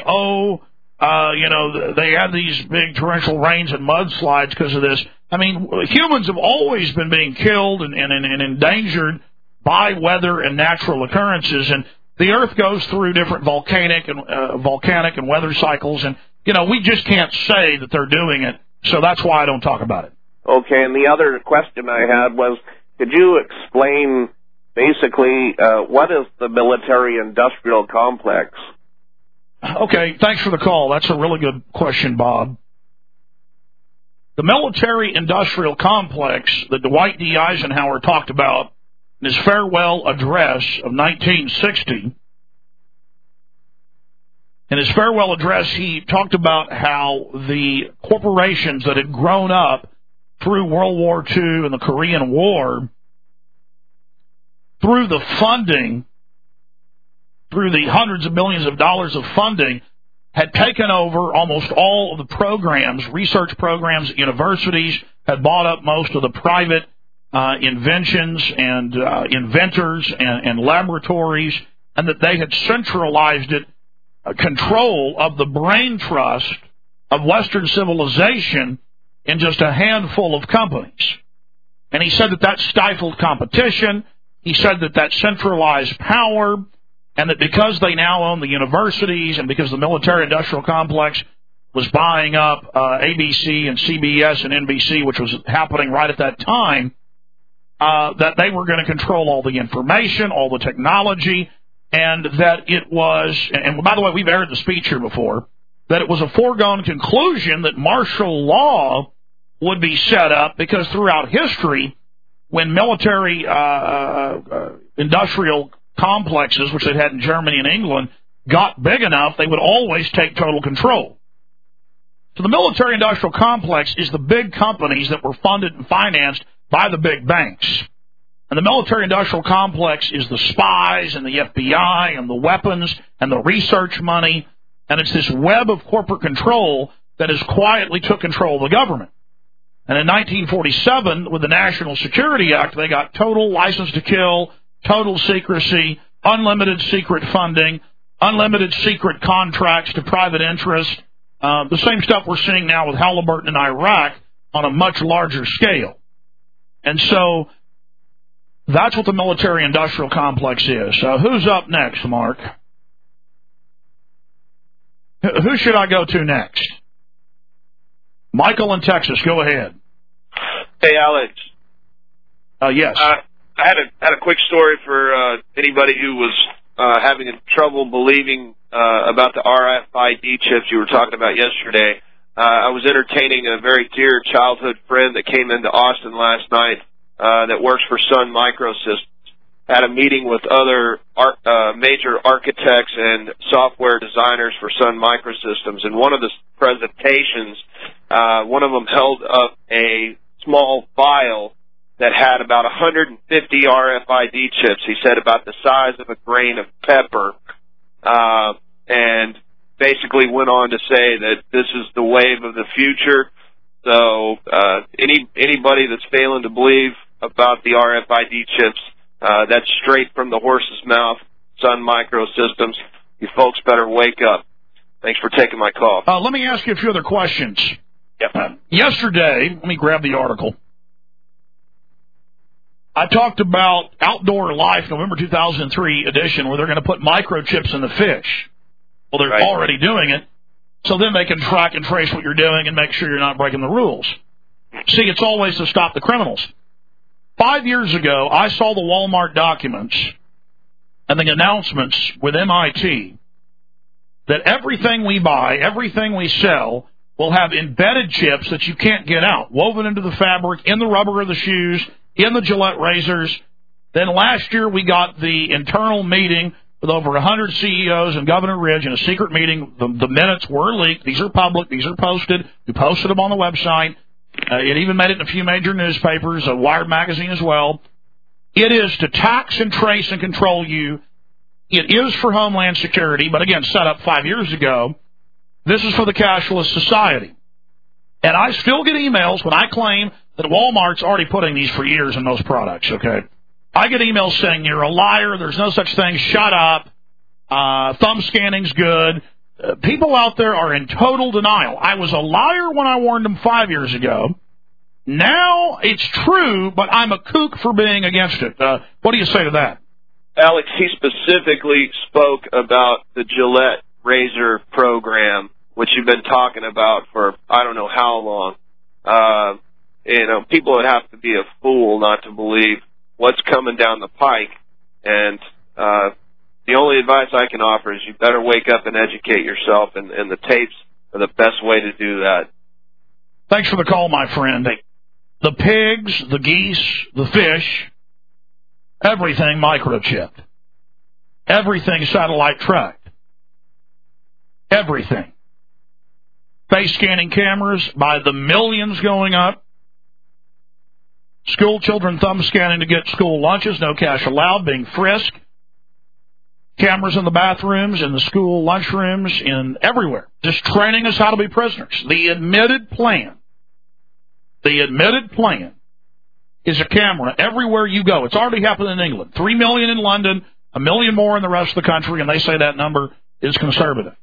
they had these big torrential rains and mudslides because of this. I mean, humans have always been being killed and endangered by weather and natural occurrences, and the Earth goes through different volcanic and weather cycles, and we just can't say that they're doing it. So that's why I don't talk about it. Okay, and the other question I had was, could you explain basically what is the military-industrial complex? Okay, thanks for the call. That's a really good question, Bob. The military-industrial complex that Dwight D. Eisenhower talked about in his farewell address of 1960, in his farewell address, he talked about how the corporations that had grown up through World War II and the Korean War, through the funding, through the hundreds of millions of dollars of funding, had taken over almost all of the programs, research programs at universities, had bought up most of the private inventions and inventors and laboratories, and that they had centralized it, control of the brain trust of Western civilization in just a handful of companies. And he said that stifled competition. He said that centralized power, and that because they now own the universities and because the military-industrial complex was buying up ABC and CBS and NBC, which was happening right at that time, that they were going to control all the information, all the technology, and that it was, and by the way, we've aired the speech here before, that it was a foregone conclusion that martial law would be set up because throughout history, when military industrial complexes, which they had in Germany and England, got big enough, they would always take total control. So the military-industrial complex is the big companies that were funded and financed by the big banks. And the military-industrial complex is the spies and the FBI and the weapons and the research money, and it's this web of corporate control that has quietly took control of the government. And in 1947, with the National Security Act, they got total license to kill, total secrecy, unlimited secret funding, unlimited secret contracts to private interests, the same stuff we're seeing now with Halliburton in Iraq on a much larger scale. And so That's what the military-industrial complex is. Who's up next, Mark? Who should I go to next? Michael in Texas, go ahead. Hey, Alex. Yes. I had a quick story for anybody who was having trouble believing about the RFID chips you were talking about yesterday. I was entertaining a very dear childhood friend that came into Austin last night that works for Sun Microsystems. Had a meeting with other major architects and software designers for Sun Microsystems. And one of the presentations, one of them held up a small vial that had about 150 RFID chips. He said about the size of a grain of pepper, and basically went on to say that this is the wave of the future. So anybody that's failing to believe about the RFID chips, that's straight from the horse's mouth, Sun Microsystems. You folks better wake up. Thanks for taking my call. Let me ask you a few other questions. Yep. Yesterday, let me grab the article. I talked about Outdoor Life, November 2003 edition, where they're going to put microchips in the fish. Well, they're already doing it, so then they can track and trace what you're doing and make sure you're not breaking the rules. See, it's always to stop the criminals. 5 years ago, I saw the Walmart documents and the announcements with MIT that everything we buy, everything we sell, will have embedded chips that you can't get out, woven into the fabric, in the rubber of the shoes, in the Gillette razors. Then last year we got the internal meeting with over 100 CEOs and Governor Ridge in a secret meeting. The minutes were leaked. These are public. These are posted. We posted them on the website. It even made it in a few major newspapers, a Wired magazine as well. It is to tax and trace and control you. It is for Homeland Security, but again, set up 5 years ago. This is for the cashless society. And I still get emails when I claim that Walmart's already putting these for years in most products, okay? I get emails saying, you're a liar, there's no such thing, shut up, thumb scanning's good. People out there are in total denial. I was a liar when I warned them 5 years ago. Now it's true, but I'm a kook for being against it. What do you say to that? Alex, he specifically spoke about the Gillette razor program, which you've been talking about for I don't know how long. People would have to be a fool not to believe what's coming down the pike. And the only advice I can offer is you better wake up and educate yourself, and the tapes are the best way to do that. Thanks for the call, my friend. The pigs, the geese, the fish, everything microchipped. Everything satellite tracked. Everything. Face scanning cameras by the millions going up. School children thumb scanning to get school lunches, no cash allowed, being frisked. Cameras in the bathrooms, in the school lunchrooms, in everywhere. Just training us how to be prisoners. The admitted plan is a camera everywhere you go. It's already happened in England. 3 million in London, 1 million more in the rest of the country, and they say that number is conservative.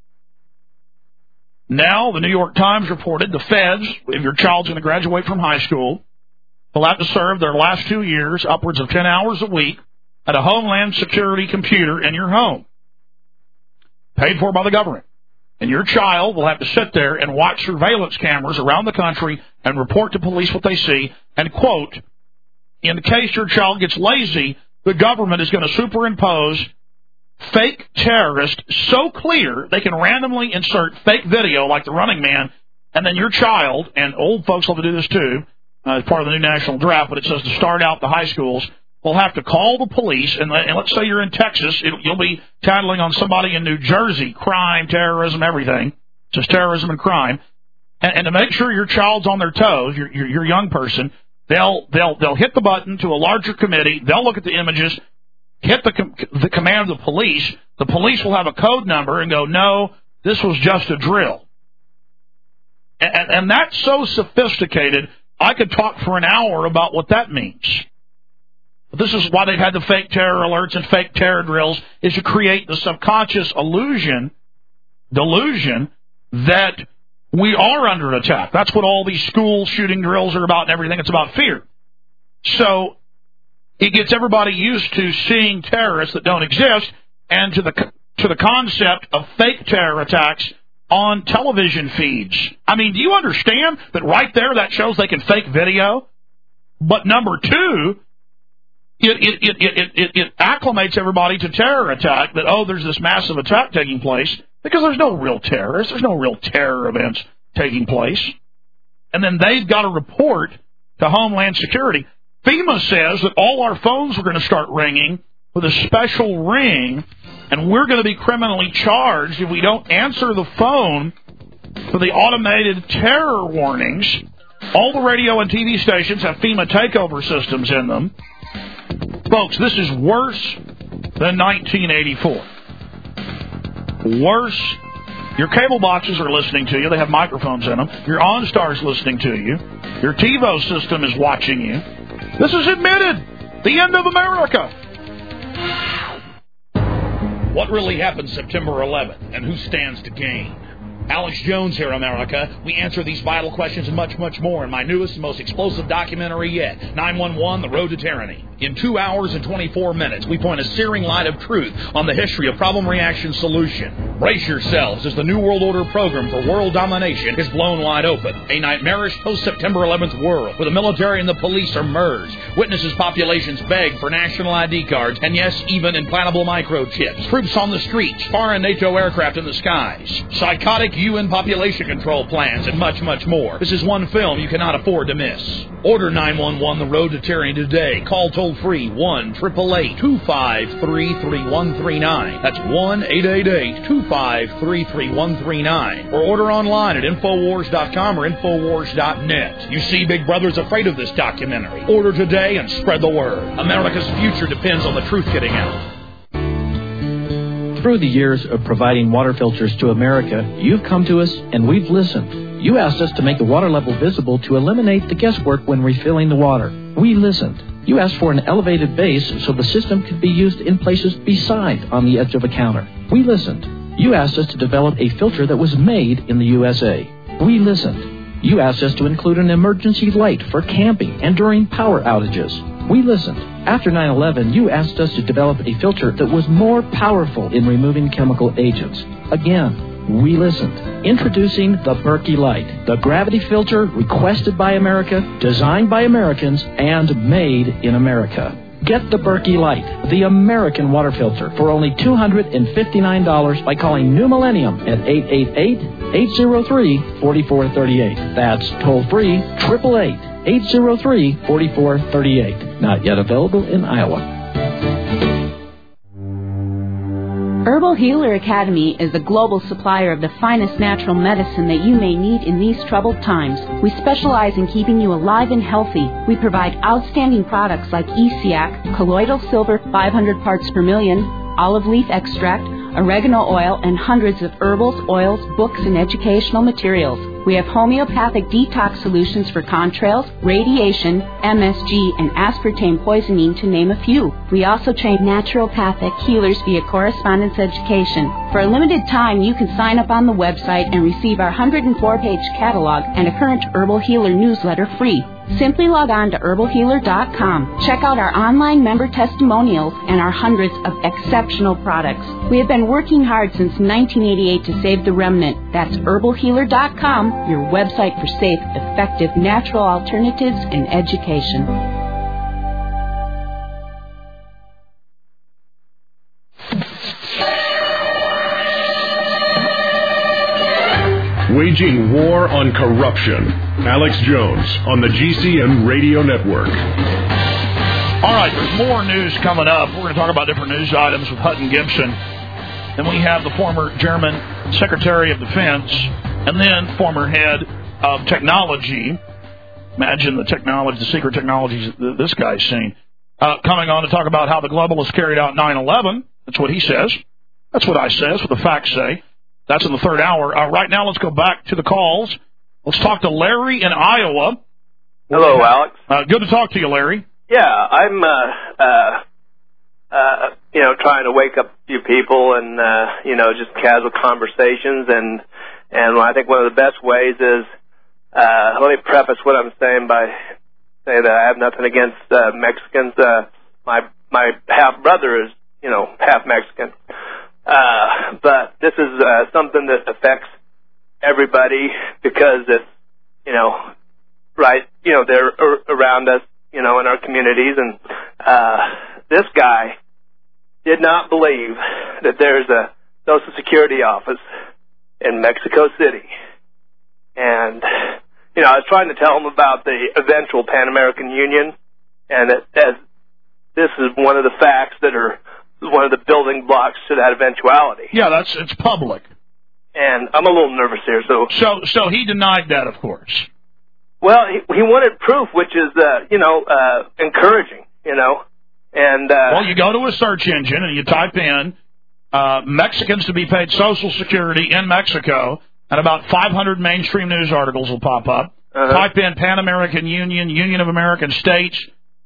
Now, the New York Times reported the feds, if your child's going to graduate from high school, will have to serve their last 2 years upwards of 10 hours a week at a Homeland Security computer in your home, paid for by the government. And your child will have to sit there and watch surveillance cameras around the country and report to police what they see. And, quote, in case your child gets lazy, the government is going to superimpose fake terrorists so clear they can randomly insert fake video like the Running Man, and then your child, and old folks will have to do this too, as part of the new national draft, but it says to start out the high schools, will have to call the police, and let's say you're in Texas, you'll be tattling on somebody in New Jersey, crime, terrorism, everything. It's just terrorism and crime. And to make sure your child's on their toes, your young person, they'll hit the button to a larger committee, they'll look at the images, hit the command of the police. The police will have a code number and go, no, this was just a drill. And that's so sophisticated, I could talk for an hour about what that means. But this is why they've had the fake terror alerts and fake terror drills, is to create the subconscious delusion that we are under attack. That's what all these school shooting drills are about and everything. It's about fear. So It gets everybody used to seeing terrorists that don't exist and to the concept of fake terror attacks on television feeds. I mean, do you understand that right there that shows they can fake video? But number two, it acclimates everybody to terror attack, that, oh, there's this massive attack taking place, because there's no real terrorists. There's no real terror events taking place. And then they've got to report to Homeland Security. FEMA says that all our phones are going to start ringing with a special ring, and we're going to be criminally charged if we don't answer the phone for the automated terror warnings. All the radio and TV stations have FEMA takeover systems in them. Folks, this is worse than 1984. Worse. Your cable boxes are listening to you. They have microphones in them. Your OnStar's listening to you. Your TiVo system is watching you. This is admitted. The end of America. What really happened September 11th, and who stands to gain? Alex Jones here, America. We answer these vital questions and much, much more in my newest and most explosive documentary yet, 911, The Road to Tyranny. In 2 hours and 24 minutes, we point a searing light of truth on the history of problem, reaction, solution. Brace yourselves as the New World Order program for world domination is blown wide open. A nightmarish post-September 11th world where the military and the police are merged. Witnesses populations beg for national ID cards, and yes, even implantable microchips. Troops on the streets, foreign NATO aircraft in the skies. Psychotic UN population control plans, and much, much more. This is one film you cannot afford to miss. Order 911 The Road to Tyranny today. Call toll-free 1-888-253-3139. That's 1-888-253-3139. Or order online at Infowars.com or Infowars.net. You see, Big Brother's afraid of this documentary. Order today and spread the word. America's future depends on the truth getting out. Through the years of providing water filters to America, you've come to us and we've listened. You asked us to make the water level visible to eliminate the guesswork when refilling the water. We listened. You asked for an elevated base so the system could be used in places beside on the edge of a counter. We listened. You asked us to develop a filter that was made in the USA. We listened. You asked us to include an emergency light for camping and during power outages. We listened. After 9/11, you asked us to develop a filter that was more powerful in removing chemical agents. Again, we listened. Introducing the Berkey Light, the gravity filter requested by America, designed by Americans, and made in America. Get the Berkey Light, the American water filter, for only $259 by calling New Millennium at 888-803-4438. That's toll-free, 888-803-4438. Not yet available in Iowa. Herbal Healer Academy is a global supplier of the finest natural medicine that you may need in these troubled times. We specialize in keeping you alive and healthy. We provide outstanding products like ESEAC, colloidal silver 500 parts per million, olive leaf extract, oregano oil, and hundreds of herbals, oils, books, and educational materials. We have homeopathic detox solutions for contrails, radiation, MSG, and aspartame poisoning, to name a few. We also train naturopathic healers via correspondence education. For a limited time, you can sign up on the website and receive our 104-page catalog and a current Herbal Healer newsletter free. Simply log on to herbalhealer.com. Check out our online member testimonials and our hundreds of exceptional products. We have been working hard since 1988 to save the remnant. That's herbalhealer.com, your website for safe, effective, natural alternatives and education. Waging war on corruption. Alex Jones on the GCN Radio Network. All right, there's more news coming up. We're going to talk about different news items with Hutton Gibson. Then we have the former German Secretary of Defense and then former head of technology. Imagine the technology, the secret technologies that this guy's seen. Coming on to talk about how the globalists carried out 9/11. That's what he says. That's what I say. That's what the facts say. That's in the third hour. Right now, let's go back to the calls. Let's talk to Larry in Iowa. Hello, Alex. Good to talk to you, Larry. Yeah, I'm, trying to wake up a few people and, just casual conversations. And I think one of the best ways is, let me preface what I'm saying by saying that I have nothing against Mexicans. my half brother is, half Mexican. But this is something that affects everybody because it's, they're around us, in our communities. And this guy did not believe that there's a Social Security office in Mexico City. And, I was trying to tell him about the eventual Pan-American Union, and that this is one of the facts that are one of the building blocks to that eventuality. Yeah, it's public. And I'm a little nervous here, So he denied that, of course. Well, he wanted proof, which is, encouraging, And well, you go to a search engine and you type in Mexicans to be paid Social Security in Mexico, and about 500 mainstream news articles will pop up. Type in Pan-American Union, Union of American States,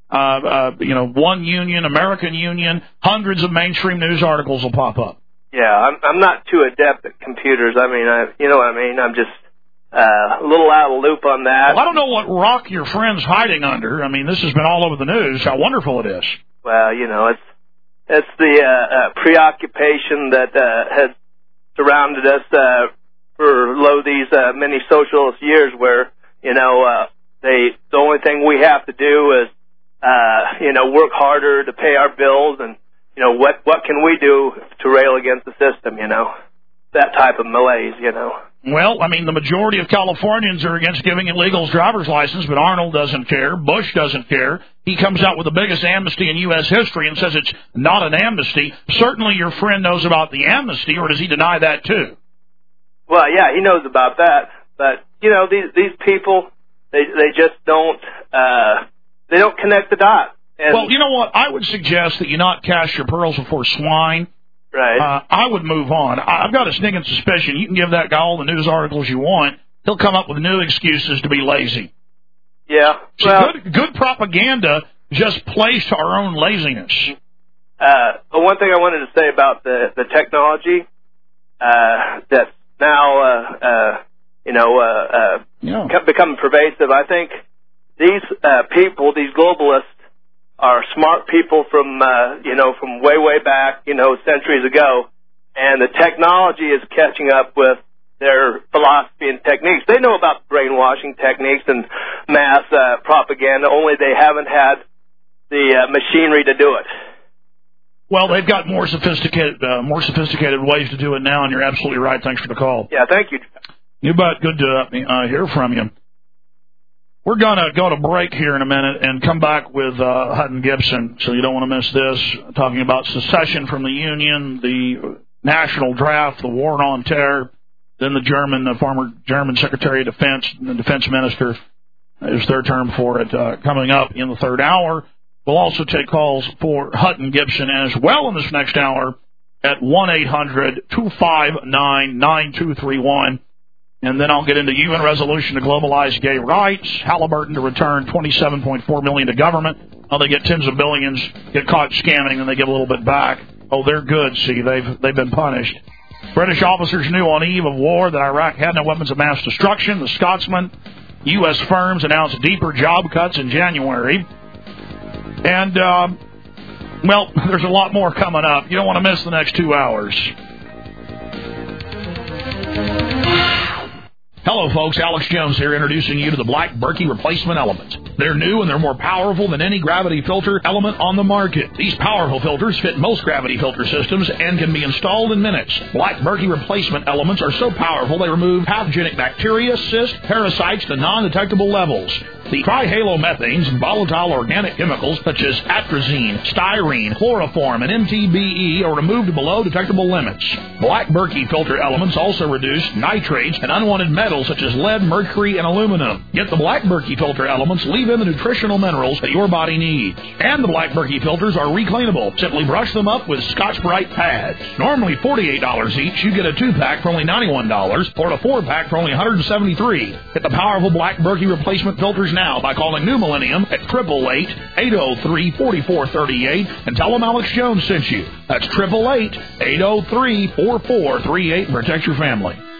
one union, American Union, hundreds of mainstream news articles will pop up. Yeah, I'm not too adept at computers. I mean, you know what I mean? I'm just a little out of the loop on that. Well, I don't know what rock your friend's hiding under. I mean, this has been all over the news, how wonderful it is. Well, it's the preoccupation that has surrounded us for these many socialist years where, the only thing we have to do is, work harder to pay our bills and, what can we do to rail against the system, that type of malaise, Well, I mean, the majority of Californians are against giving illegals driver's license, but Arnold doesn't care. Bush doesn't care. He comes out with the biggest amnesty in U.S. history and says it's not an amnesty. Certainly your friend knows about the amnesty, or does he deny that too? Well, yeah, he knows about that. But, these people, they just don't, they don't connect the dots. And well, you know what? I would suggest that you not cast your pearls before swine. Right. I would move on. I've got a sneaking suspicion you can give that guy all the news articles you want. He'll come up with new excuses to be lazy. Yeah. See, well, good propaganda just plays to our own laziness. The one thing I wanted to say about the technology that's now, becoming pervasive, I think these people, these globalists, are smart people from way back, centuries ago, and the technology is catching up with their philosophy and techniques. They know about brainwashing techniques and mass propaganda, only they haven't had the machinery to do it. Well, they've got more sophisticated ways to do it now, and you're absolutely right. Thanks for the call. Yeah, thank you. You bet. Good to hear from you. We're going to go to break here in a minute and come back with Hutton Gibson, so you don't want to miss this, talking about secession from the Union, the national draft, the war on terror, then the former German Secretary of Defense, the defense minister, is their term for it, coming up in the third hour. We'll also take calls for Hutton Gibson as well in this next hour at 1-800-259-9231. And then I'll get into UN resolution to globalize gay rights, Halliburton to return $27.4 million to government. How they get tens of billions, get caught scamming, and they give a little bit back. Oh, they're good. See, they've been punished. British officers knew on eve of war that Iraq had no weapons of mass destruction. The Scotsman, U.S. firms announced deeper job cuts in January. And, there's a lot more coming up. You don't want to miss the next 2 hours. Hello, folks. Alex Jones here, introducing you to the Black Berkey replacement element. They're new and they're more powerful than any gravity filter element on the market. These powerful filters fit most gravity filter systems and can be installed in minutes. Black Berkey replacement elements are so powerful they remove pathogenic bacteria, cysts, parasites to non-detectable levels. The trihalomethanes and volatile organic chemicals such as atrazine, styrene, chloroform, and MTBE are removed below detectable limits. Black Berkey filter elements also reduce nitrates and unwanted metals such as lead, mercury, and aluminum. Get the Black Berkey filter elements, leave in the nutritional minerals that your body needs. And the Black Berkey filters are recleanable. Simply brush them up with Scotch-Brite pads. Normally $48 each, you get a 2-pack for only $91 or a 4-pack for only $173. Get the powerful Black Berkey replacement filters now by calling New Millennium at 888-803-4438 and tell them Alex Jones sent you. That's 888-803-4438 and protect your family.